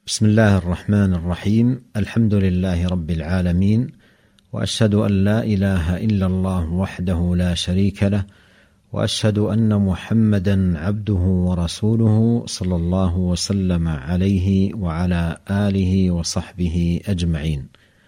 بسم الله الرحمن الرحيم. الحمد لله رب العالمين، وأشهد أن لا إله إلا الله وحده لا شريك له، وأشهد أن محمدا عبده ورسوله صلى الله وسلم عليه وعلى آله وصحبه أجمعين.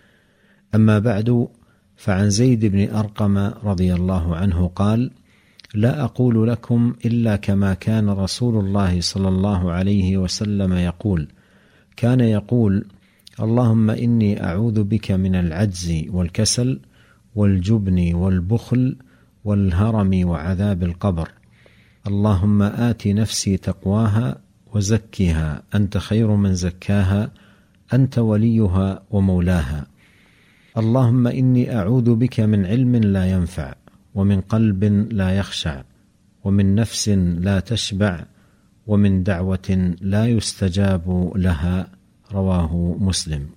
أما بعد، فعن زيد بن أرقم رضي الله عنه قال: لا أقول لكم إلا كما كان رسول الله صلى الله عليه وسلم يقول. كان يقول: اللهم إني أعوذ بك من العجز والكسل والجبن والبخل والهرم وعذاب القبر. اللهم آت نفسي تقواها وزكها أنت خير من زكاها أنت وليها ومولاها. اللهم إني أعوذ بك من علم لا ينفع، ومن قلب لا يخشع، ومن نفس لا تشبع، ومن دعوة لا يستجاب لها. رواه مسلم.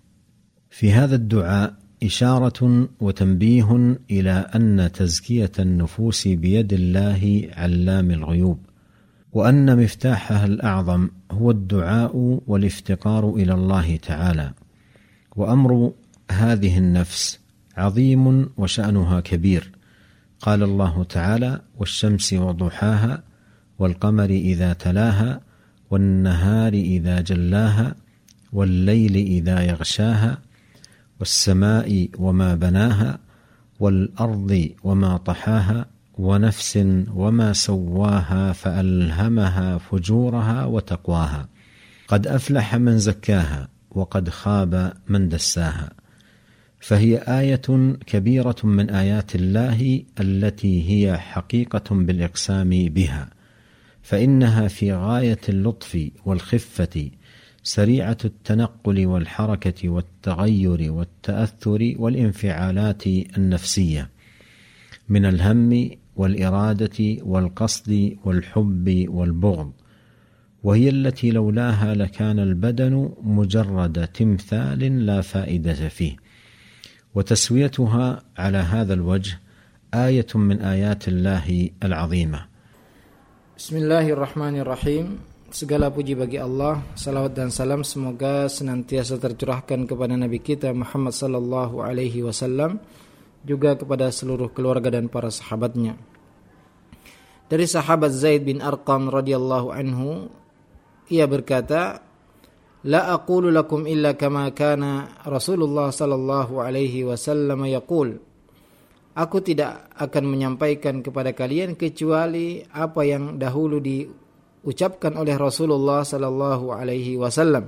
في هذا الدعاء إشارة وتنبيه إلى أن تزكية النفوس بيد الله علام الغيوب، وأن مفتاحها الأعظم هو الدعاء والافتقار إلى الله تعالى. وأمر هذه النفس عظيم وشأنها كبير. قال الله تعالى: والشمس وضحاها والقمر إذا تلاها والنهار إذا جلاها والليل إذا يغشاها والسماء وما بناها والأرض وما طحاها ونفس وما سواها فألهمها فجورها وتقواها. قد أفلح من زكاها وقد خاب من دساها. فهي آية كبيرة من آيات الله التي هي حقيقة بالإقسام بها، فإنها في غاية اللطف والخفة، سريعة التنقل والحركة والتغير والتأثر والانفعالات النفسية من الهم والإرادة والقصد والحب والبغض، وهي التي لولاها لكان البدن مجرد تمثال لا فائدة فيه. وتسويتها على هذا الوجه آية من آيات الله العظيمة. Bismillahirrahmanirrahim. Segala puji bagi Allah, salawat dan salam semoga senantiasa tercurahkan kepada Nabi kita Muhammad sallallahu alaihi wasallam, juga kepada seluruh keluarga dan para sahabatnya. Dari sahabat Zaid bin Arqam radhiyallahu anhu, ia berkata, La aqulu lakum illa kama kana Rasulullah sallallahu alaihi wasallam yaqul. Aku tidak akan menyampaikan kepada kalian kecuali apa yang dahulu diucapkan oleh Rasulullah sallallahu alaihi wasallam.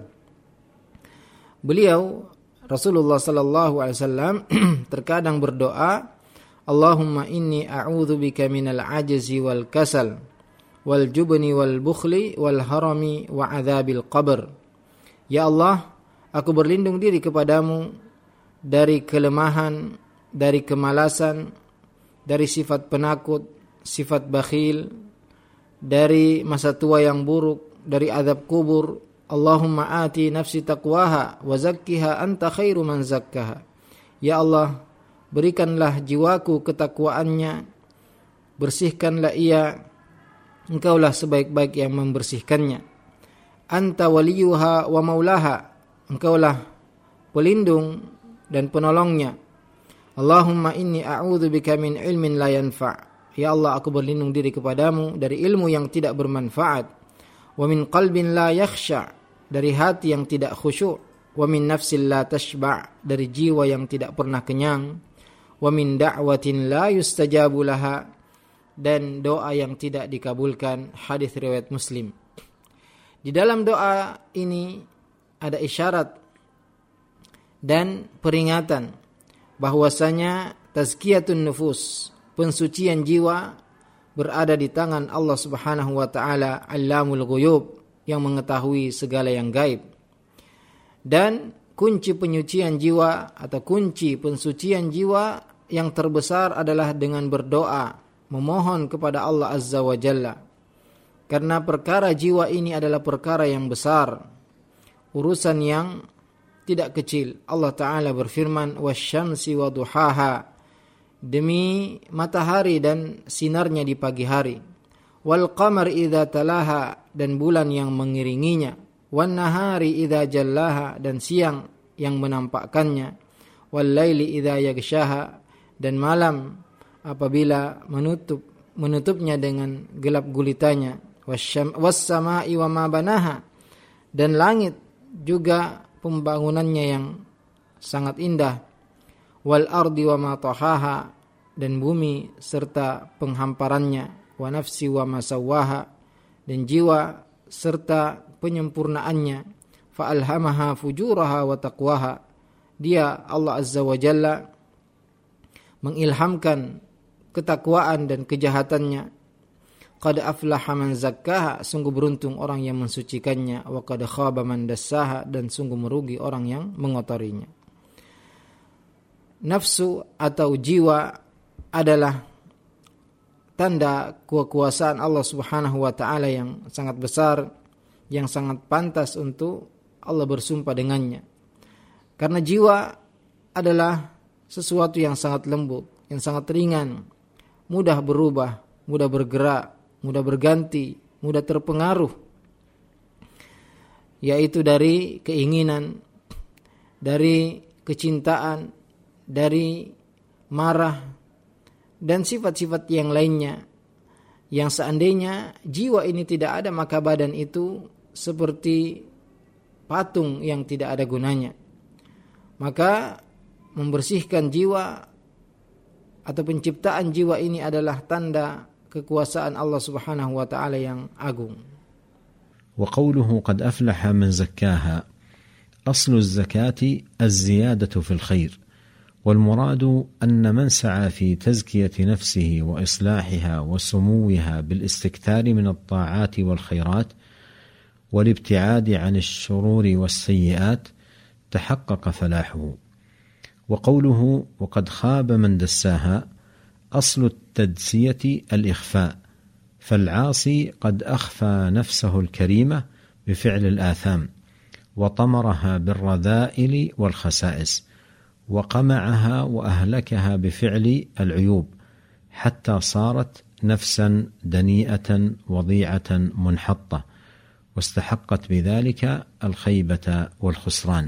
Beliau Rasulullah sallallahu alaihi wasallam terkadang berdoa, Allahumma inni a'udzubika minal ajzi wal kasal wal jubni wal bukhli wal harami wa adzabil qabr. Ya Allah, aku berlindung diri kepadamu dari kelemahan, dari kemalasan, dari sifat penakut, sifat bakhil, dari masa tua yang buruk, dari azab kubur. Allahumma ati nafsi taqwaha wa zakkiha anta khairu man zakkaha. Ya Allah, berikanlah jiwaku ketakwaannya, bersihkanlah ia, engkaulah sebaik-baik yang membersihkannya. Anta waliyuha wa maulaha, engkaulah pelindung dan penolongnya. Allahumma inni a'udzubika min ilmin la yanfa'. Ya Allah, aku berlindung diri kepadamu dari ilmu yang tidak bermanfaat. Wa min qalbin la yakhsha', dari hati yang tidak khusyuk. Wa min nafsin la tashba', dari jiwa yang tidak pernah kenyang. Wa min da'watin la yustajabu laha, dan doa yang tidak dikabulkan. Hadis riwayat Muslim. Di dalam doa ini ada isyarat dan peringatan bahwasanya tazkiyatun nufus, pensucian jiwa, berada di tangan Allah Subhanahu wa taala, Allamul Ghuyub, yang mengetahui segala yang gaib. Dan kunci penyucian jiwa atau kunci pensucian jiwa yang terbesar adalah dengan berdoa, memohon kepada Allah Azza wa Jalla. Karena perkara jiwa ini adalah perkara yang besar, urusan yang tidak kecil. Allah Ta'ala berfirman, wasyamsi wa duhaha, demi matahari dan sinarnya di pagi hari, wal qamar idza talaha, dan bulan yang mengiringinya, wan nahari idza jallaha, dan siang yang menampakkannya, wal laili idza yaghshaha, dan malam apabila menutupnya dengan gelap gulitanya, was samai wa ma banaha, dan langit juga pembangunannya yang sangat indah, wal ardi wa ma tahaha, dan bumi serta penghamparannya, wa nafsi wa ma sawwaha, dan jiwa serta penyempurnaannya, fa alhamaha fujuraha wa taqwaha, dia Allah Azza wa Jalla mengilhamkan ketakwaan dan kejahatannya. Qad aflaha man zakkaha, sungguh beruntung orang yang mensucikannya, wa qad khaba man dassaha, dan sungguh merugi orang yang mengotorinya. Nafsu atau jiwa adalah tanda kekuasaan Allah Subhanahu wa taala yang sangat besar, yang sangat pantas untuk Allah bersumpah dengannya. Karena jiwa adalah sesuatu yang sangat lembut, yang sangat ringan, mudah berubah, mudah bergerak, mudah berganti, mudah terpengaruh, yaitu dari keinginan, dari kecintaan, dari marah, dan sifat-sifat yang lainnya, yang seandainya jiwa ini tidak ada, maka badan itu seperti patung yang tidak ada gunanya. Maka membersihkan jiwa atau penciptaan jiwa ini adalah tanda kekuasaan Allah Subhanahu wa taala yang agung. وقوله قد أفلح من زكاها أصل الزكاة الزيادة في الخير، والمراد أن من سعى في تزكية نفسه وإصلاحها وسموها بالاستكثار من الطاعات والخيرات والابتعاد عن الشرور والسيئات تحقق فلاحه. وقوله وقد خاب من دساها أصل التدسية الإخفاء، فالعاصي قد أخفى نفسه الكريمة بفعل الآثام وطمرها بالرذائل والخسائس، وقمعها وأهلكها بفعل العيوب حتى صارت نفسا دنيئة وضيعة منحطة، واستحقت بذلك الخيبة والخسران.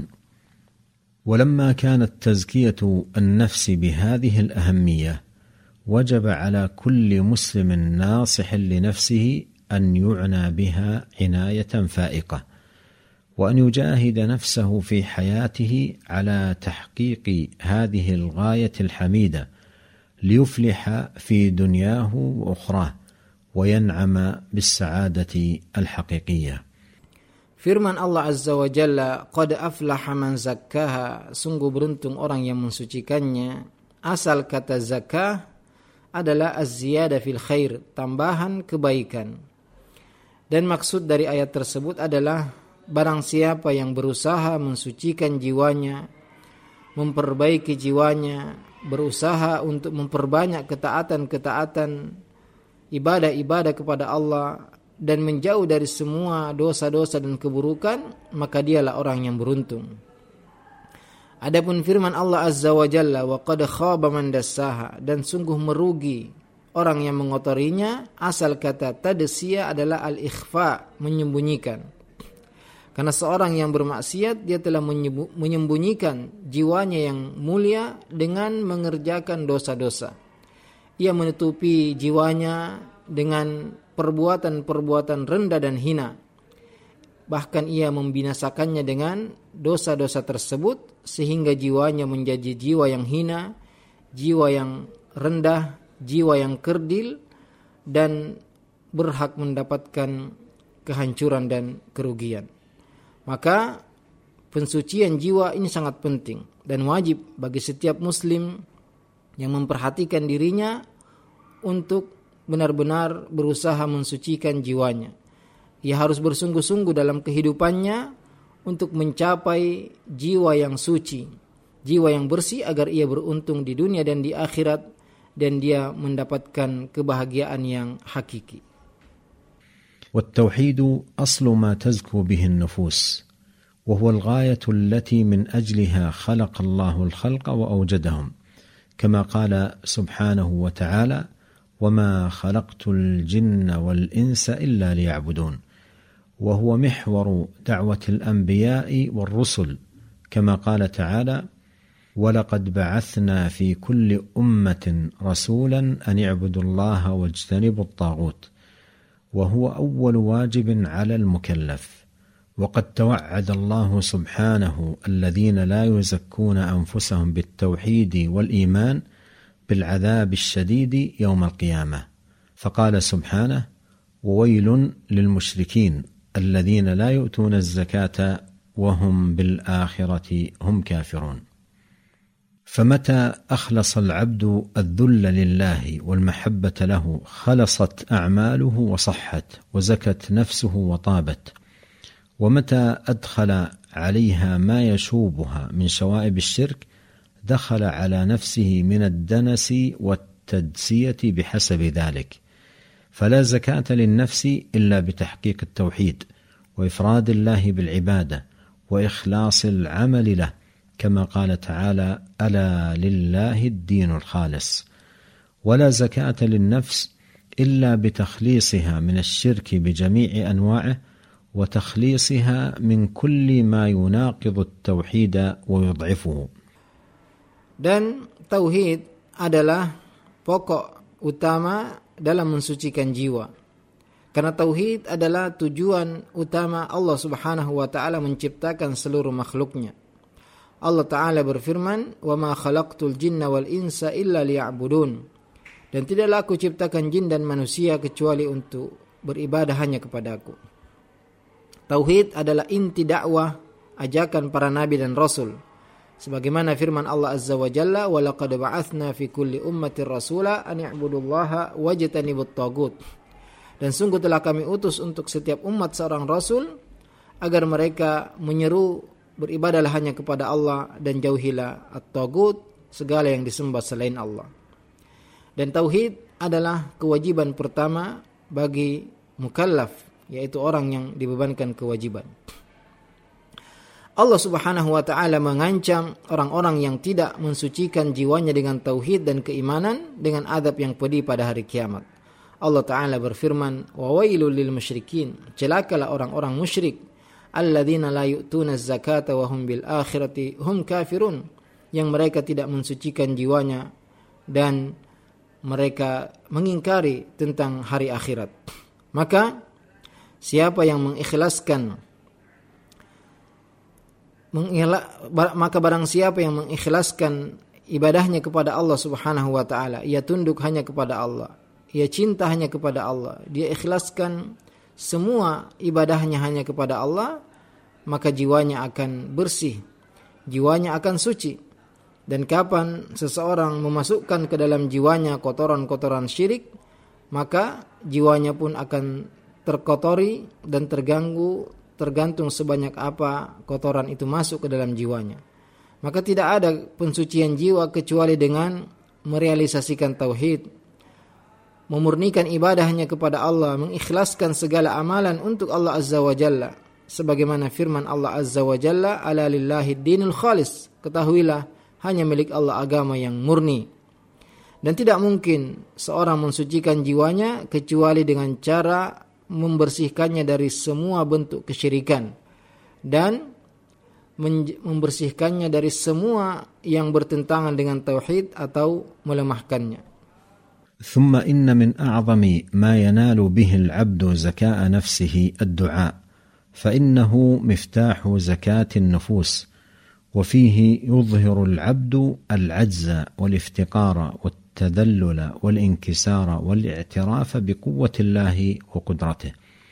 ولما كانت تزكية النفس بهذه الأهمية وجب على كل مسلم ناصح لنفسه أن يعنى بها عناية فائقة، وأن يجاهد نفسه في حياته على تحقيق هذه الغاية الحميدة ليفلح في دنياه وأخراه وينعم بالسعادة الحقيقية. Firman Allah Azza wa Jalla, qad aflaha man zakkaha, sungguh beruntung orang yang mensucikannya. Asal kata zakah adalah az-ziyadah fil khair, tambahan kebaikan. Dan maksud dari ayat tersebut adalah barang siapa yang berusaha mensucikan jiwanya, memperbaiki jiwanya, berusaha untuk memperbanyak ketaatan-ketaatan, ibadah-ibadah kepada Allah, dan menjauh dari semua dosa-dosa dan keburukan, maka dialah orang yang beruntung. Adapun firman Allah Azza wa Jalla, wa qad khaba man dassaha, dan sungguh merugi orang yang mengotorinya. Asal kata tadsiya adalah al-ikhfa, menyembunyikan. Karena seorang yang bermaksiat, dia telah menyembunyikan jiwanya yang mulia dengan mengerjakan dosa-dosa. Ia menutupi jiwanya dengan perbuatan-perbuatan rendah dan hina. Bahkan ia membinasakannya dengan dosa-dosa tersebut, sehingga jiwanya menjadi jiwa yang hina, jiwa yang rendah, jiwa yang kerdil, dan berhak mendapatkan kehancuran dan kerugian. Maka pensucian jiwa ini sangat penting dan wajib bagi setiap muslim yang memperhatikan dirinya untuk benar-benar berusaha mensucikan jiwanya. Ia harus bersungguh-sungguh dalam kehidupannya untuk mencapai jiwa yang suci, jiwa yang bersih, agar ia beruntung di dunia dan di akhirat, dan dia mendapatkan kebahagiaan yang hakiki. والتوحيد أصل ما تزكو به النفوس، وهو الغاية التي من أجلها خلق الله الخلق وأوجدهم، كما قال سبحانه وتعالى: وما خلقت الجن والإنس إلا ليعبدون. وهو محور دعوة الأنبياء والرسل، كما قال تعالى: ولقد بعثنا في كل أمة رسولا أن اعبدوا الله واجتنبوا الطاغوت، وهو أول واجب على المكلف. وقد توعد الله سبحانه الذين لا يزكون أنفسهم بالتوحيد والإيمان بالعذاب الشديد يوم القيامة، فقال سبحانه: وويل للمشركين الذين لا يؤتون الزكاة وهم بالآخرة هم كافرون. فمتى أخلص العبد الذل لله والمحبة له خلصت أعماله وصحت وزكت نفسه وطابت. ومتى أدخل عليها ما يشوبها من شوائب الشرك دخل على نفسه من الدنس والتدسية بحسب ذلك. فلا زكاة للنفس إلا بتحقيق التوحيد وإفراد الله بالعبادة وإخلاص العمل له، كما قال تعالى: ألا لله الدين الخالص. ولا زكاة للنفس إلا بتخليصها من الشرك بجميع أنواعه وتخليصها من كل ما يناقض التوحيد ويضعفه. Dan tauhid adalah pokok utama dalam mensucikan jiwa. Karena tauhid adalah tujuan utama Allah Subhanahu wa taala menciptakan seluruh makhluknya. Allah taala berfirman, "Wa ma khalaqtul jinna wal insa illa liya'budun." Dan tidaklah aku ciptakan jin dan manusia kecuali untuk beribadah hanya kepadaku. Tauhid adalah inti dakwah ajakan para nabi dan rasul. Sebagaimana firman Allah Azza wa Jalla, "Wa laqad ba'atsna fi kulli ummatin rasula an i'budullaha wajtanibut taghut." Dan sungguh telah kami utus untuk setiap umat seorang rasul agar mereka menyeru beribadahlah hanya kepada Allah dan jauhilah at-taghut, segala yang disembah selain Allah. Dan tauhid adalah kewajiban pertama bagi mukallaf, yaitu orang yang dibebankan kewajiban. Allah Subhanahu wa taala mengancam orang-orang yang tidak mensucikan jiwanya dengan tauhid dan keimanan dengan azab yang pedih pada hari kiamat. Allah taala berfirman, "Wa wailul lil musyrikin." Celakalah orang-orang musyrik, alladzina la yu'tuna zakata wa hum bil akhirati hum kafirun, yang mereka tidak mensucikan jiwanya dan mereka mengingkari tentang hari akhirat. Maka barang siapa yang mengikhlaskan ibadahnya kepada Allah Subhanahu wa taala, ia tunduk hanya kepada Allah, ia cinta hanya kepada Allah, dia ikhlaskan semua ibadahnya hanya kepada Allah, maka jiwanya akan bersih, jiwanya akan suci. Dan kapan seseorang memasukkan ke dalam jiwanya kotoran-kotoran syirik, maka jiwanya pun akan terkotori dan terganggu, tergantung sebanyak apa kotoran itu masuk ke dalam jiwanya. Maka tidak ada pensucian jiwa kecuali dengan merealisasikan tauhid, memurnikan ibadah hanya kepada Allah, mengikhlaskan segala amalan untuk Allah Azza wa Jalla. Sebagaimana firman Allah Azza wa Jalla, "Ala lillahi dinul khalis." Ketahuilah, hanya milik Allah agama yang murni. Dan tidak mungkin seorang mensucikan jiwanya kecuali dengan cara membersihkannya dari semua bentuk kesyirikan dan membersihkannya dari semua yang bertentangan dengan tauhid atau melemahkannya. ثم إن من أعظم ما ينال به العبد زكاء نفسه الدعاء، فإنه مفتاح زكاة النفوس، وفيه يظهر العبد العجز والافتقار والتذلل والانكسار والاعتراف بقوة الله وقدرته،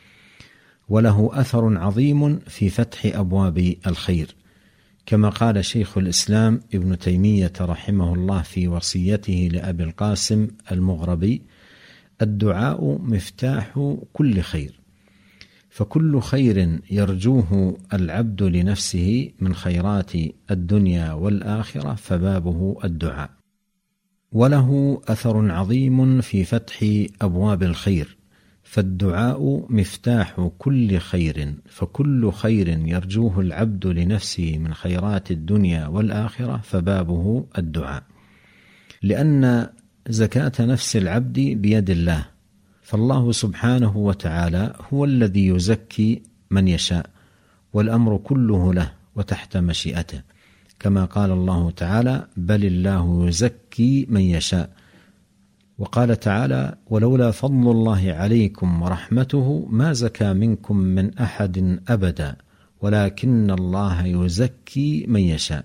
وله أثر عظيم في فتح أبواب الخير، كما قال شيخ الإسلام ابن تيمية رحمه الله في وصيته لأبي القاسم المغربي: الدعاء مفتاح كل خير، فكل خير يرجوه العبد لنفسه من خيرات الدنيا والآخرة فبابه الدعاء، وله أثر عظيم في فتح أبواب الخير، فالدعاء مفتاح كل خير، فكل خير يرجوه العبد لنفسه من خيرات الدنيا والآخرة فبابه الدعاء، لأن زكاة نفس العبد بيد الله، فالله سبحانه وتعالى هو الذي يزكي من يشاء، والأمر كله له وتحت مشيئته، كما قال الله تعالى: بل الله يزكي من يشاء. وقال تعالى: ولولا فضل الله عليكم ورحمته ما زكى منكم من أحد أبدا ولكن الله يزكي من يشاء.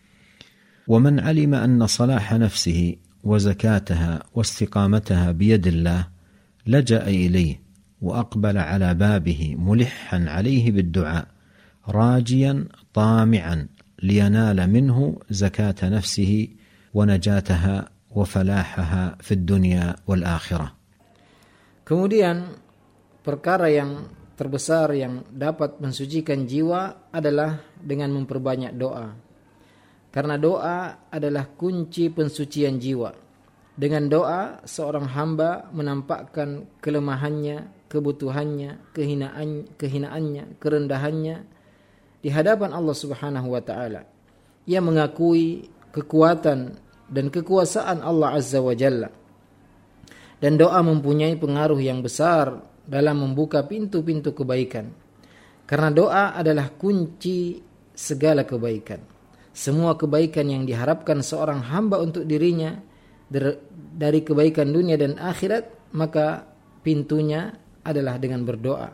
ومن علم أن صلاح نفسه وزكاتها واستقامتها بيد الله لجأ إليه وأقبل على بابه ملحا عليه بالدعاء راجيا طامعا لينال منه زكاة نفسه ونجاتها وفلاحها في الدنيا والآخرة. Kemudian perkara yang terbesar yang dapat mensucikan jiwa adalah dengan memperbanyak doa. Karena doa adalah kunci pensucian jiwa. Dengan doa, seorang hamba menampakkan kelemahannya, kebutuhannya, kehinaannya, kerendahannya di hadapan Allah Subhanahu wa taala. Ia mengakui kekuatan dan kekuasaan Allah Azza wa Jalla. Dan doa mempunyai pengaruh yang besar dalam membuka pintu-pintu kebaikan. Karena doa adalah kunci segala kebaikan. Semua kebaikan yang diharapkan seorang hamba untuk dirinya dari kebaikan dunia dan akhirat, maka pintunya adalah dengan berdoa.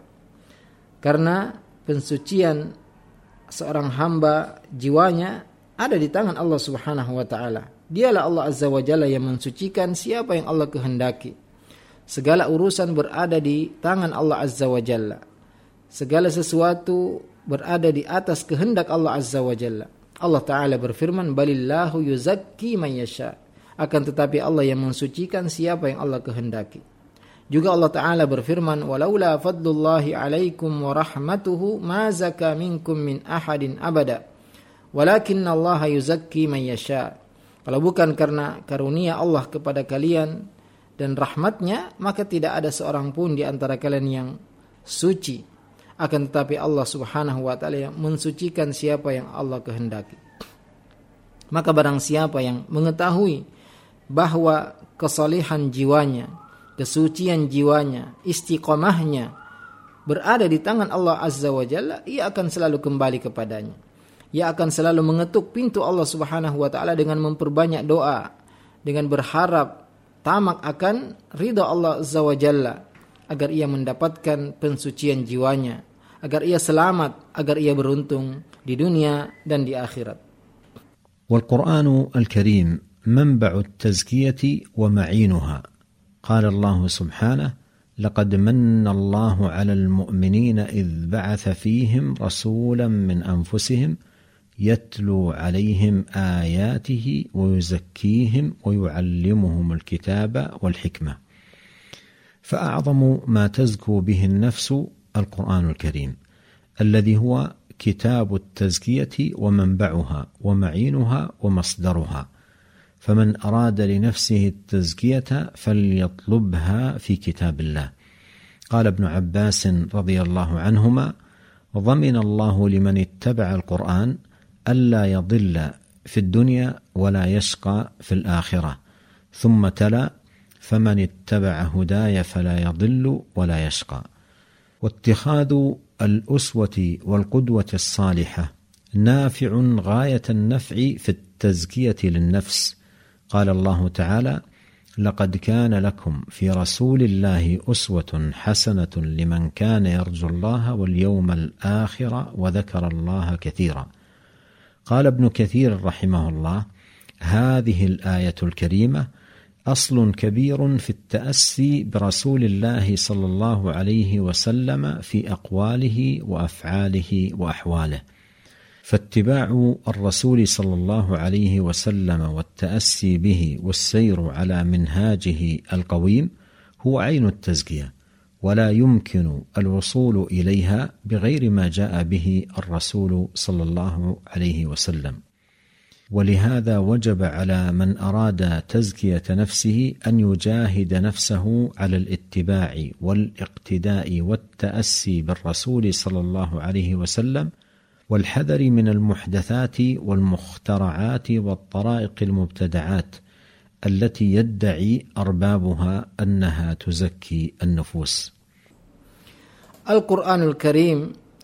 Karena pensucian seorang hamba jiwanya ada di tangan Allah Subhanahu wa taala. Dialah Allah Azza wa Jalla yang mensucikan siapa yang Allah kehendaki. Segala urusan berada di tangan Allah Azza wa Jalla. Segala sesuatu berada di atas kehendak Allah Azza wa Jalla. Allah Ta'ala berfirman, balillahu yuzakki man yasha. Akan tetapi Allah yang mensucikan siapa yang Allah kehendaki. Juga Allah Ta'ala berfirman, walaula fadlullahi alaikum wa rahmatuhu ma zaka minkum min ahadin abada walakinna Allah yuzakki man yasha. Kalau bukan karena karunia Allah kepada kalian dan rahmatnya, maka tidak ada seorang pun di antara kalian yang suci. Akan tetapi Allah Subhanahu wa taala yang mensucikan siapa yang Allah kehendaki. Maka barang siapa yang mengetahui bahwa kesalehan jiwanya, kesucian jiwanya, istiqamahnya berada di tangan Allah Azza wa Jalla, ia akan selalu kembali kepadanya. Ia akan selalu mengetuk pintu Allah Subhanahu wa taala dengan memperbanyak doa, dengan berharap tamak akan ridha Allah Azza wa Jalla, agar ia mendapatkan pensucian jiwanya, agar ia selamat, agar ia beruntung di dunia dan di akhirat. والقرآن الكريم منبع التزكية ومعينها. قال الله سبحانه: لقد من الله على المؤمنين إذ بعث فيهم رسولا من أنفسهم يتلو عليهم آياته ويزكيهم ويعلمهم الكتاب والحكمة. فأعظم ما تزكو به النفس القرآن الكريم الذي هو كتاب التزكية ومنبعها ومعينها ومصدرها. فمن أراد لنفسه التزكية فليطلبها في كتاب الله. قال ابن عباس رضي الله عنهما: ضمن الله لمن اتبع القرآن ألا يضل في الدنيا ولا يشقى في الآخرة. ثم تلا: فمن اتبع هداي فلا يضل ولا يشقى. واتخاذ الأسوة والقدوة الصالحة نافع غاية النفع في التزكية للنفس. قال الله تعالى: لقد كان لكم في رسول الله أسوة حسنة لمن كان يرجو الله واليوم الآخر وذكر الله كثيرا. قال ابن كثير رحمه الله: هذه الآية الكريمة أصل كبير في التأسي برسول الله صلى الله عليه وسلم في أقواله وأفعاله وأحواله. فاتباع الرسول صلى الله عليه وسلم والتأسي به والسير على منهاجه القويم هو عين التزكية، ولا يمكن الوصول إليها بغير ما جاء به الرسول صلى الله عليه وسلم. ولهذا وجب على من أراد تزكية نفسه أن يجاهد نفسه على الاتباع والاقتداء والتأسي بالرسول صلى الله عليه وسلم، والحذر من المحدثات والمخترعات والطرائق المبتدعات التي يدعي أربابها أنها تزكي النفوس. Al-Quranul Karim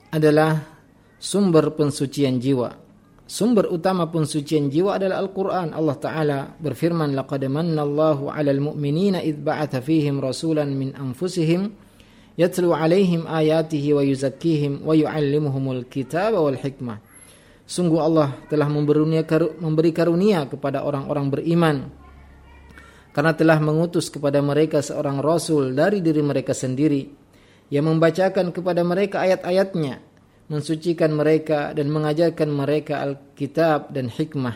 adalah sumber pensucian jiwa. Sumber utama pensucian jiwa adalah Al-Quran. Allah Ta'ala berfirman, laqad mannallahu 'alal mu'minina idh ba'atha fihim rasulan min anfusihim yatlu 'alaihim ayatihi wa yuzakkihim wa yu'allimuhumul kitaba wal hikmah. Sungguh Allah telah memberi karunia kepada orang-orang beriman karena telah mengutus kepada mereka seorang rasul dari diri mereka sendiri yang membacakan kepada mereka ayat-ayatnya, mensucikan mereka dan mengajarkan mereka Alkitab dan hikmah.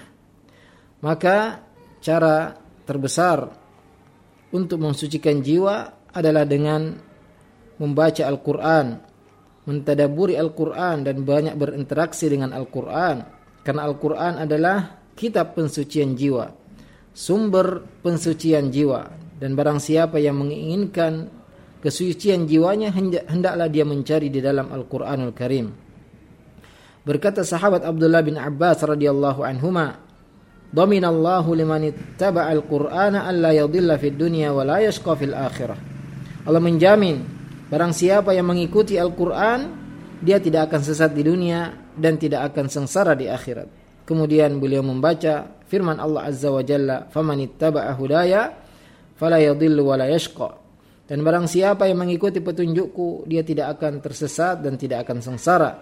Maka cara terbesar untuk mensucikan jiwa adalah dengan membaca Al-Quran, mentadaburi Al-Quran dan banyak berinteraksi dengan Al-Quran. Karena Al-Quran adalah kitab pensucian jiwa, sumber pensucian jiwa. Dan barang siapa yang menginginkan kesucian jiwanya, hendaklah dia mencari di dalam Al-Quranul Karim. Berkata sahabat Abdullah bin Abbas radhiyallahu anhuma, "Dhaminallahu liman ittaba'al Qur'ana alla yadhilla fid dunya wa la yashqa fil akhirah." Allah menjamin barang siapa yang mengikuti Al-Qur'an, dia tidak akan sesat di dunia dan tidak akan sengsara di akhirat. Kemudian beliau membaca firman Allah Azza wa Jalla, "Faman ittaba'a hudaya fala yadhillu wa la yashqa." Dan barang siapa yang mengikuti petunjukku, dia tidak akan tersesat dan tidak akan sengsara.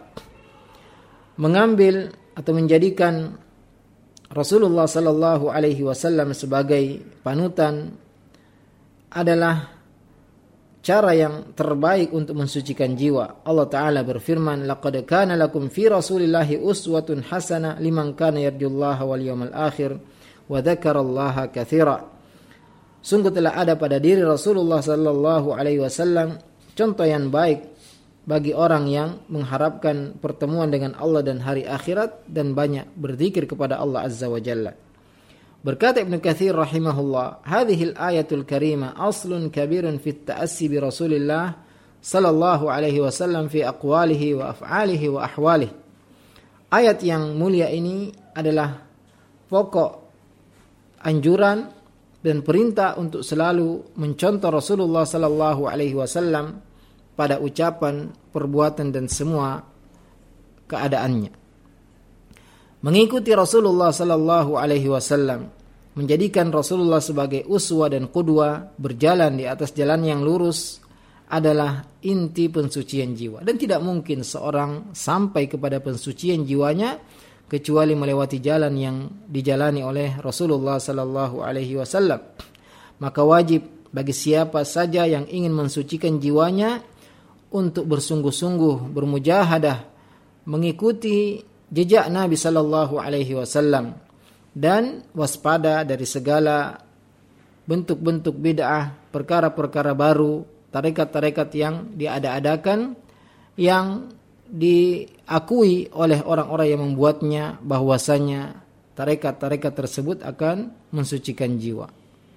Mengambil atau menjadikan Rasulullah sallallahu alaihi wasallam sebagai panutan adalah cara yang terbaik untuk mensucikan jiwa. Allah Ta'ala berfirman, laqad kana lakum fi rasulillahi uswatun hasanah liman kana yarjullaha wal yawmal akhir wa dzakarallaha katsira. Sungguh telah ada pada diri Rasulullah sallallahu alaihi wasallam contoh yang baik bagi orang yang mengharapkan pertemuan dengan Allah dan hari akhirat dan banyak berzikir kepada Allah Azza wa Jalla. Berkata Ibnu Katsir rahimahullah, hadhihi al-ayatul karimah aslun kabirun fi at-ta'assi bi Rasulillah sallallahu alaihi wasallam fi aqwalihi wa af'alihi wa ahwalihi. Ayat yang mulia ini adalah pokok anjuran dan perintah untuk selalu mencontoh Rasulullah sallallahu alaihi wasallam pada ucapan, perbuatan dan semua keadaannya. Mengikuti Rasulullah sallallahu alaihi wasallam, menjadikan Rasulullah sebagai uswa dan qudwa, berjalan di atas jalan yang lurus adalah inti pensucian jiwa. Dan tidak mungkin seorang sampai kepada pensucian jiwanya kecuali melewati jalan yang dijalani oleh Rasulullah sallallahu alaihi wasallam. Maka wajib bagi siapa saja yang ingin mensucikan jiwanya untuk bersungguh-sungguh bermujahadah mengikuti jejak Nabi sallallahu alaihi wasallam dan waspada dari segala bentuk-bentuk bid'ah, perkara-perkara baru, tarekat-tarekat yang diada-adakan yang diakui oleh orang-orang yang membuatnya bahwasanya tarekat-tarekat tersebut akan mensucikan jiwa.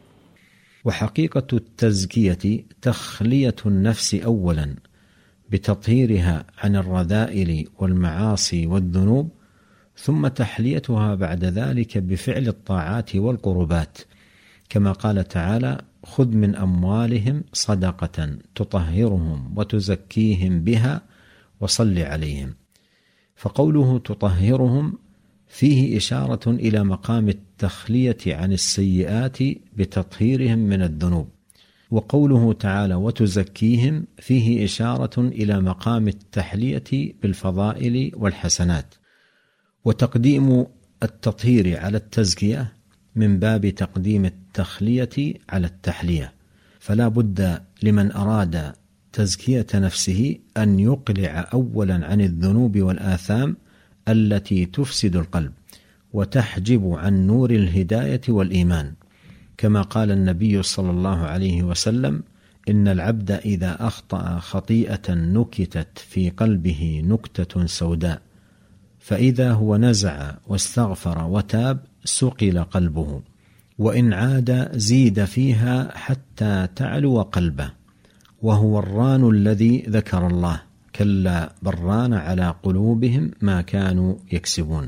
وحقيقة التزكية تخلية النفس أولا بتطهيرها عن الرذائل والمعاصي والذنوب ثم تحليتها بعد ذلك بفعل الطاعات والقربات كما قال تعالى خذ من أموالهم صدقة تطهرهم وتزكيهم بها وصل عليهم. فقوله تطهرهم فيه إشارة إلى مقام التخلية عن السيئات بتطهيرهم من الذنوب، وقوله تعالى وتزكيهم فيه إشارة إلى مقام التحلية بالفضائل والحسنات. وتقديم التطهير على التزكية من باب تقديم التخلية على التحلية، فلا بد لمن أراد تزكية نفسه أن يقلع أولا عن الذنوب والآثام التي تفسد القلب وتحجب عن نور الهداية والإيمان، كما قال النبي صلى الله عليه وسلم إن العبد إذا أخطأ خطيئة نكتت في قلبه نكتة سوداء فإذا هو نزع واستغفر وتاب سقل قلبه وإن عاد زيد فيها حتى تعلو قلبه وهو الران الذي ذكر الله كلا بران على قلوبهم ما كانوا يكسبون.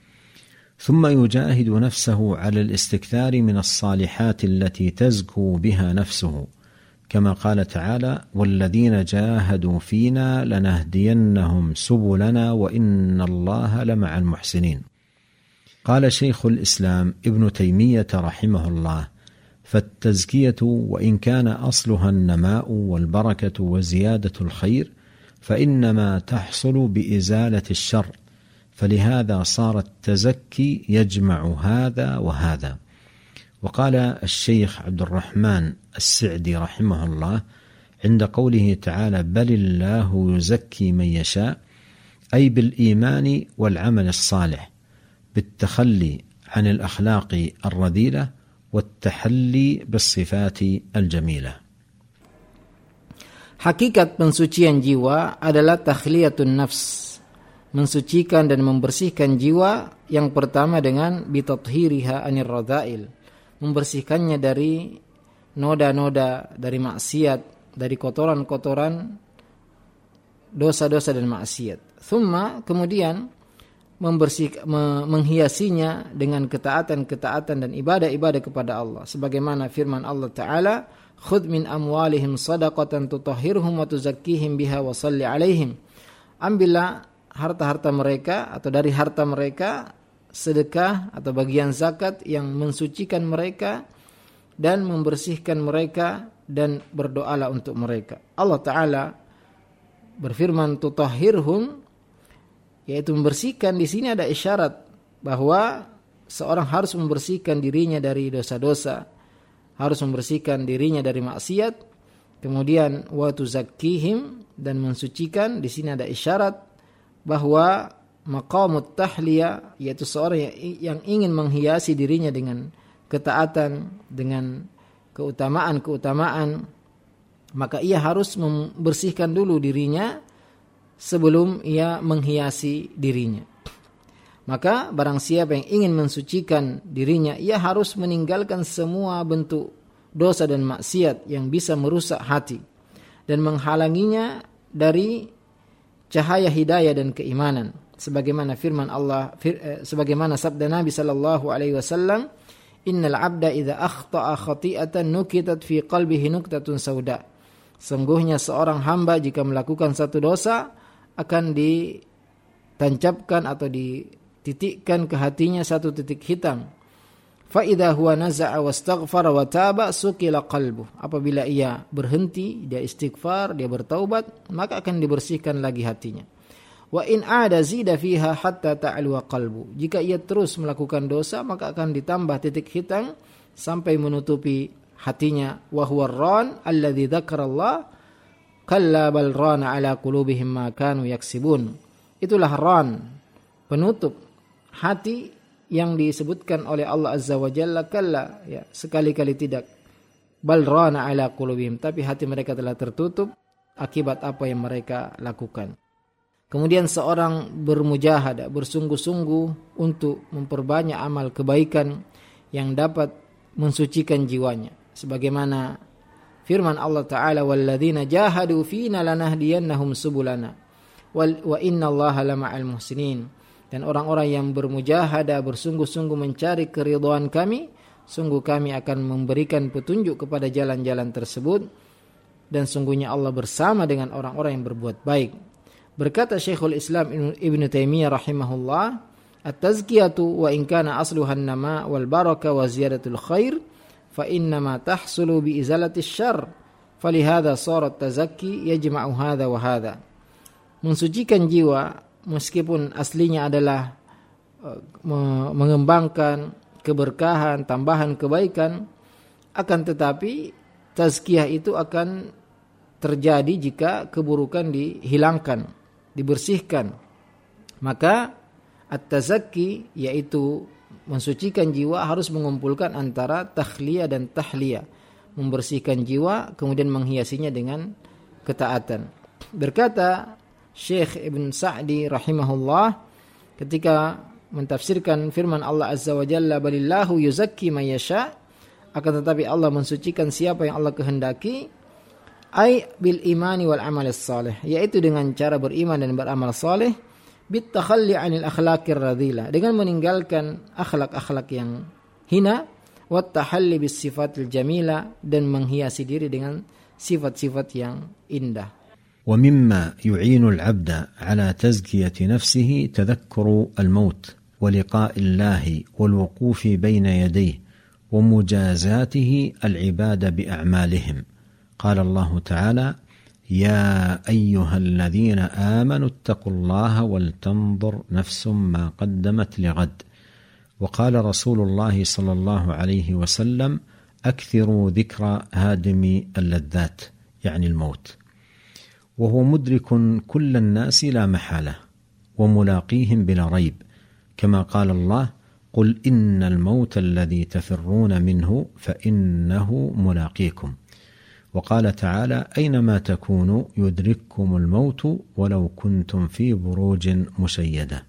ثم يجاهد نفسه على الاستكثار من الصالحات التي تزكو بها نفسه كما قال تعالى: والذين جاهدوا فينا لنهدينهم سبلنا وإن الله لمع المحسنين. قال شيخ الإسلام ابن تيمية رحمه الله: فالتزكية وإن كان أصلها النماء والبركة وزيادة الخير فإنما تحصل بإزالة الشر، فلهذا صار التزكي يجمع هذا وهذا. وقال الشيخ عبد الرحمن السعدي رحمه الله عند قوله تعالى: بل الله يزكي من يشاء، أي بالإيمان والعمل الصالح، بالتخلي عن الأخلاق الرذيلة والتحلي بالصفات الجميلة. Hakikat pensucian jiwa adalah takhliyatun nafs, mensucikan dan membersihkan jiwa. Yang pertama dengan bitathhiriha anir radha'il, membersihkannya dari noda-noda, dari maksiat, dari kotoran-kotoran dosa-dosa dan maksiat. Kemudian menghiasinya dengan ketaatan-ketaatan dan ibadah-ibadah kepada Allah, sebagaimana firman Allah Ta'ala: khudh min amwalihim sadaqatan tutahhiruhum wa tuzakkihim biha wa shalli alaihim. Ambillah harta-harta mereka atau dari harta mereka sedekah atau bagian zakat yang mensucikan mereka dan membersihkan mereka, dan berdoalah untuk mereka. Allah Ta'ala berfirman tutahhirhum, yaitu membersihkan. Di sini ada isyarat bahwa seorang harus membersihkan dirinya dari dosa-dosa, harus membersihkan dirinya dari maksiat. Kemudian wa tuzakkihim, dan mensucikan. Di sini ada isyarat bahwa maqamut tahliyah, yaitu seorang yang ingin menghiasi dirinya dengan ketaatan, dengan keutamaan-keutamaan, maka ia harus membersihkan dulu dirinya sebelum ia menghiasi dirinya. Maka barang siapa yang ingin mensucikan dirinya, ia harus meninggalkan semua bentuk dosa dan maksiat yang bisa merusak hati dan menghalanginya dari cahaya hidayah dan keimanan. Sebagaimana firman Allah, sebagaimana sabda Nabi sallallahu alaihi wasallam, innal abda idza akhta'a khati'atan nukitat fi qalbihi nuqtatun sauda. Sungguhnya seorang hamba jika melakukan satu dosa akan ditancapkan atau dititikkan ke hatinya satu titik hitam. Fa idza huwa naza'a wastaghfara wa taba sukila qalbu. Apabila ia berhenti, dia istighfar, dia bertaubat, maka akan dibersihkan lagi hatinya. Wa in 'ada zida fiha hatta ta'alwa qalbu. Jika ia terus melakukan dosa, maka akan ditambah titik hitam sampai menutupi hatinya. Wa huwa ar-ran alladzi dzakara Allah kalla bal rana ala qulubihim ma kanu yaksibun. Itulah ran, penutup hati yang disebutkan oleh Allah Azza wa Jalla. Kalla, ya, sekali-kali tidak. Bal rana ala qulubihim, tapi hati mereka telah tertutup akibat apa yang mereka lakukan. Kemudian seorang bermujahadah, bersungguh-sungguh untuk memperbanyak amal kebaikan yang dapat mensucikan jiwanya. Sebagaimana firman Allah Ta'ala, walladzina jahadu fina lanahdiyannahum subulana wa innallaha lama'al muhsinin. Dan orang-orang yang bermujahadah, bersungguh-sungguh mencari keridhaan kami, sungguh kami akan memberikan petunjuk kepada jalan-jalan tersebut, dan sungguhnya Allah bersama dengan orang-orang yang berbuat baik. Berkata Syekhul Islam Ibn Taimiyah rahimahullah, at-tazkiyatu wa in kana asluha an-nama wal baraka wa ziyadatul khair fa innama tahsulu bi izalati syarr falihada sara at-tazakki yajma'u hadha wa hadha. Mensucikan jiwa meskipun aslinya adalah mengembangkan keberkahan, tambahan kebaikan, akan tetapi tazkiyah itu akan terjadi jika keburukan dihilangkan, dibersihkan. Maka at-tazakki, yaitu mensucikan jiwa, harus mengumpulkan antara takhliyah dan tahliyah, membersihkan jiwa kemudian menghiasinya dengan ketaatan. Berkata Syekh Ibn Sa'di rahimahullah ketika mentafsirkan firman Allah Azza wa Jalla, balillahu yuzakki man yasha, akan tetapi Allah mensucikan siapa yang Allah kehendaki, ai bil imani wal amal salih, yaitu dengan cara beriman dan beramal saleh, bit takhalli 'anil akhlaqir radhilah, dengan meninggalkan akhlak-akhlak yang hina, wat tahalli bis sifatil jamila, dan menghiasi diri dengan sifat-sifat yang indah. ومما يعين العبد على تزكية نفسه تذكر الموت ولقاء الله والوقوف بين يديه ومجازاته العباد بأعمالهم. قال الله تعالى: يا أيها الذين آمنوا اتقوا الله ولتنظر نفس ما قدمت لغد. وقال رسول الله صلى الله عليه وسلم: أكثروا ذكر هادم اللذات، يعني الموت، وهو مدرك كل الناس لا محالة وملاقيهم بلا ريب، كما قال الله: قل إن الموت الذي تفرون منه فإنه ملاقيكم. وقال تعالى: أينما تكونوا يدرككم الموت ولو كنتم في بروج مشيدة.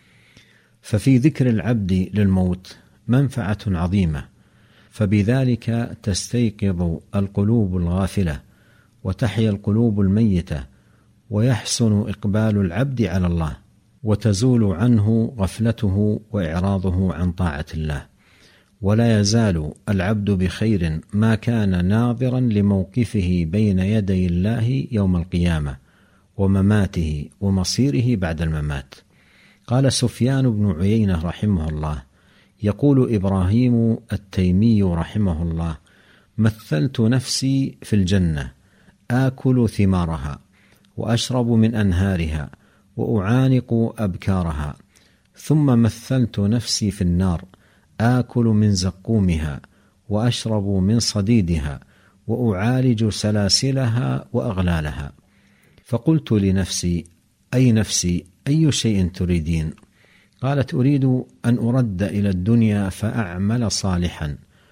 ففي ذكر العبد للموت منفعة عظيمة، فبذلك تستيقظ القلوب الغافلة وتحيا القلوب الميتة ويحسن إقبال العبد على الله وتزول عنه غفلته وإعراضه عن طاعة الله، ولا يزال العبد بخير ما كان ناظرا لموقفه بين يدي الله يوم القيامة ومماته ومصيره بعد الممات. قال سفيان بن عيينة رحمه الله: يقول إبراهيم التيمي رحمه الله: مثلت نفسي في الجنة آكل ثمارها وأشرب من أنهارها وأعانق أبكارها، ثم مثلت نفسي في النار آكل من زقومها وأشرب من صديدها وأعالج سلاسلها وأغلالها. فقلت لنفسي: أي نفسي، أي شيء تريدين؟ قالت: أريد أن أرد إلى الدنيا فأعمل صالحا.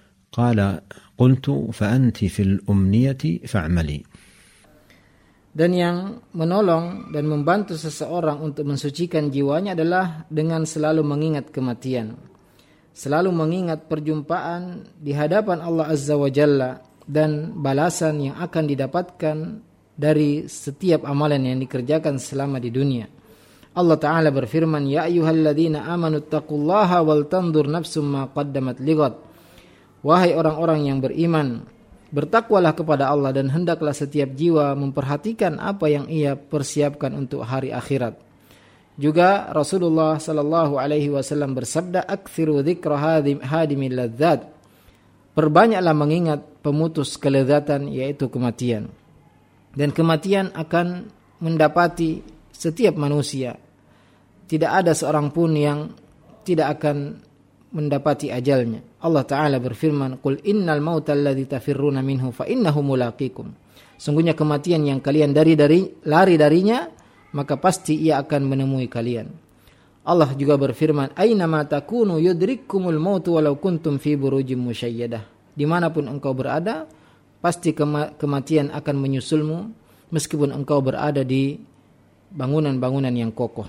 قلت: فأنت في الأمنية فاعملي. Dan yang menolong dan membantu seseorang untuk mensucikan jiwanya adalah dengan selalu mengingat kematian, selalu mengingat perjumpaan di hadapan Allah Azza wa Jalla dan balasan yang akan didapatkan dari setiap amalan yang dikerjakan selama di dunia. Allah Ta'ala berfirman: Ya ayyuhalladzina amanu taqullaha wal tandur nafsum ma qaddamat lighad. Wahai orang-orang yang beriman, bertakwalah kepada Allah dan hendaklah setiap jiwa memperhatikan apa yang ia persiapkan untuk hari akhirat. Juga Rasulullah sallallahu alaihi wasallam bersabda: "Aktsiru dzikra hadimil ladzat." Perbanyaklah mengingat pemutus kelezatan, yaitu kematian. Dan kematian akan mendapati setiap manusia. Tidak ada seorang pun yang tidak akan mendapati ajalnya. Allah Ta'ala berfirman: "Qul innal mauta alladzi tafirruna minhu fa innahu mulaqikum." Sungguhnya kematian yang kalian lari darinya, maka pasti ia akan menemui kalian. Allah juga berfirman: "Aina ma takunu yudrikkumul maut walau kuntum fi burujim musyayyadah." Dimanapun engkau berada, pasti kematian akan menyusulmu meskipun engkau berada di bangunan-bangunan yang kokoh.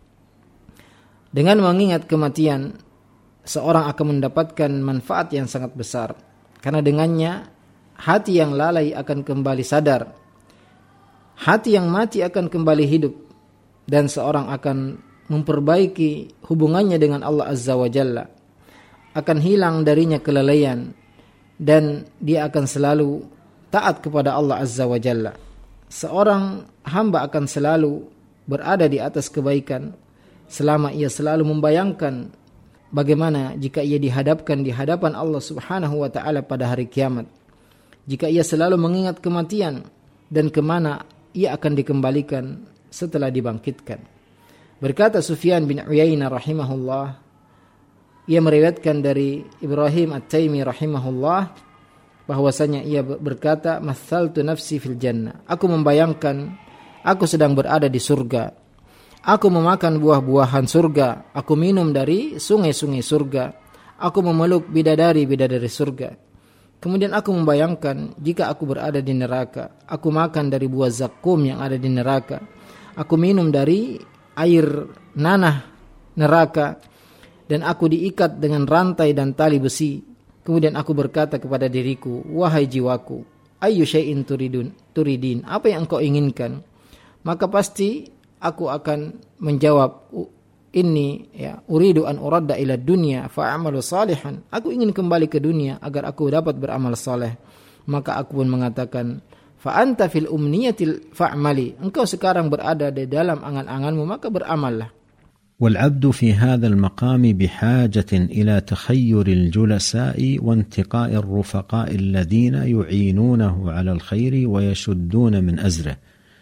Dengan mengingat kematian, seorang akan mendapatkan manfaat yang sangat besar, karena dengannya hati yang lalai akan kembali sadar, hati yang mati akan kembali hidup, dan seorang akan memperbaiki hubungannya dengan Allah Azza wa Jalla. Akan hilang darinya kelalaian, dan dia akan selalu taat kepada Allah Azza wa Jalla. Seorang hamba akan selalu berada di atas kebaikan selama ia selalu membayangkan bagaimana jika ia dihadapkan di hadapan Allah Subhanahu wa Ta'ala pada hari kiamat. Jika ia selalu mengingat kematian dan kemana ia akan dikembalikan setelah dibangkitkan. Berkata Sufyan bin Uyainah rahimahullah, ia meriwayatkan dari Ibrahim At-Taimi rahimahullah, bahwasanya ia berkata, "Mathaltu nafsi fil jannah." Aku membayangkan aku sedang berada di surga. Aku memakan buah-buahan surga, aku minum dari sungai-sungai surga, aku memeluk bidadari-bidadari surga. Kemudian aku membayangkan jika aku berada di neraka, aku makan dari buah zakum yang ada di neraka, aku minum dari air nanah neraka, dan aku diikat dengan rantai dan tali besi. Kemudian aku berkata kepada diriku, "Wahai jiwaku, ayyu syai'in turidin, apa yang engkau inginkan?" Maka pasti aku akan menjawab, "Inni uridu an uradda ila dunya fa'amalu salihan." Aku ingin kembali ke dunia agar aku dapat beramal saleh. Maka aku pun mengatakan, fa anta fil umniyatil fa'mali. Engkau sekarang berada di dalam angan-anganmu, maka beramallah. والعبد في هذا المقام بحاجة إلى تخير الجلساء وانتقاء الرفقاء الذين يعينونه على الخير ويشدون من أزره،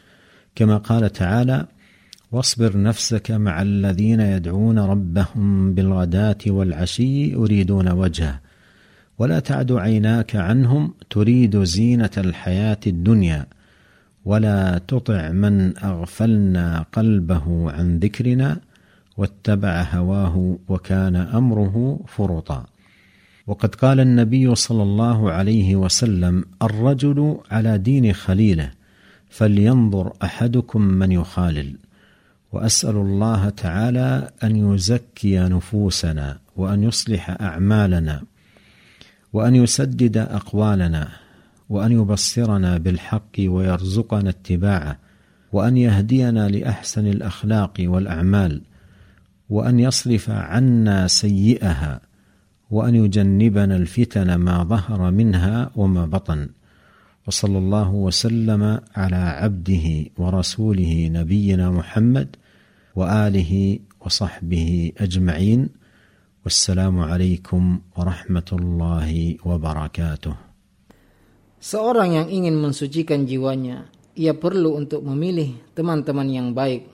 كما قال تعالى: واصبر نفسك مع الذين يدعون ربهم بالغداة والعشي يريدون وجهه ولا تعد عيناك عنهم تريد زينة الحياة الدنيا ولا تطع من أغفلنا قلبه عن ذكرنا واتبع هواه وكان أمره فرطا. وقد قال النبي صلى الله عليه وسلم: الرجل على دين خليله فلينظر أحدكم من يخالل. وأسأل الله تعالى أن يزكي نفوسنا وأن يصلح أعمالنا وأن يسدد أقوالنا وأن يبصرنا بالحق ويرزقنا اتباعه وأن يهدينا لأحسن الأخلاق والأعمال وأن يصرف عنا سيئها وأن يجنبنا الفتن ما ظهر منها وما بطن. وصلى الله وسلم على عبده ورسوله نبينا محمد وآله وصحبه أجمعين. والسلام عليكم ورحمة الله وبركاته. Seorang yang ingin mensucikan jiwanya, ia perlu untuk memilih teman-teman yang baik.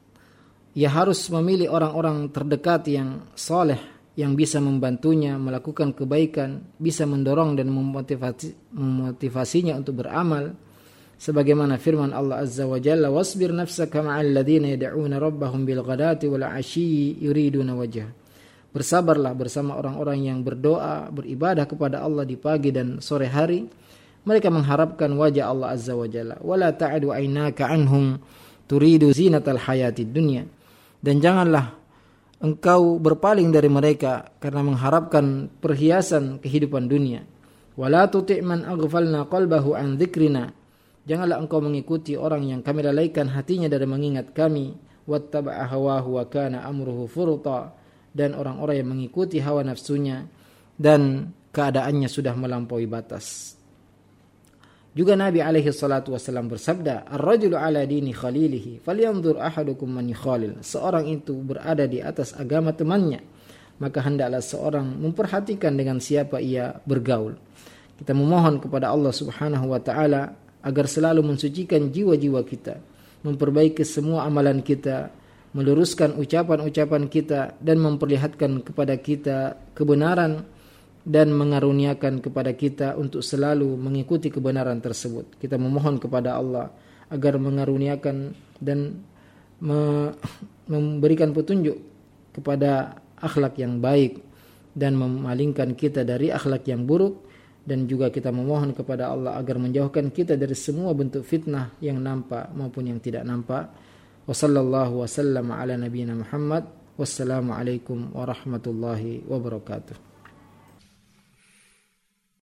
Ia harus memilih orang-orang terdekat yang soleh, yang bisa membantunya melakukan kebaikan, bisa mendorong dan memotivasinya untuk beramal. Sebagaimana firman Allah Azza wa Jalla: "Wasbir nafsaka ma'al ladzina yad'una rabbahum bil ghadati wal 'ashyi yuriduna wajhah." Bersabarlah bersama orang-orang yang berdoa, beribadah kepada Allah di pagi dan sore hari. Mereka mengharapkan wajah Allah Azza wa Jalla. "Wala ta'du 'ainaka 'anhum turidu zinatal hayatid dunya." Dan janganlah engkau berpaling dari mereka karena mengharapkan perhiasan kehidupan dunia. Wala tuti' man aghfalna qalbahu an dzikrina. Janganlah engkau mengikuti orang yang kami lalaikan hatinya dari mengingat kami. Wattaba'a hawahu wa kana amruhu furta. Dan orang-orang yang mengikuti hawa nafsunya dan keadaannya sudah melampaui batas. Juga Nabi alaihi salatu wasallam bersabda, "Ar-rajulu ala dini khalilihi, falyanzur ahadukum man yukhalil." Seorang itu berada di atas agama temannya, maka hendaklah seorang memperhatikan dengan siapa ia bergaul. Kita memohon kepada Allah Subhanahu wa taala agar selalu mensucikan jiwa-jiwa kita, memperbaiki semua amalan kita, meluruskan ucapan-ucapan kita dan memperlihatkan kepada kita kebenaran dan mengaruniakan kepada kita untuk selalu mengikuti kebenaran tersebut. Kita memohon kepada Allah agar mengaruniakan dan memberikan petunjuk kepada akhlak yang baik dan memalingkan kita dari akhlak yang buruk, dan juga kita memohon kepada Allah agar menjauhkan kita dari semua bentuk fitnah yang nampak maupun yang tidak nampak. Wa sallallahu wa sallama ala nabiyyina Muhammad. Wassalamu alaikum warahmatullahi wabarakatuh.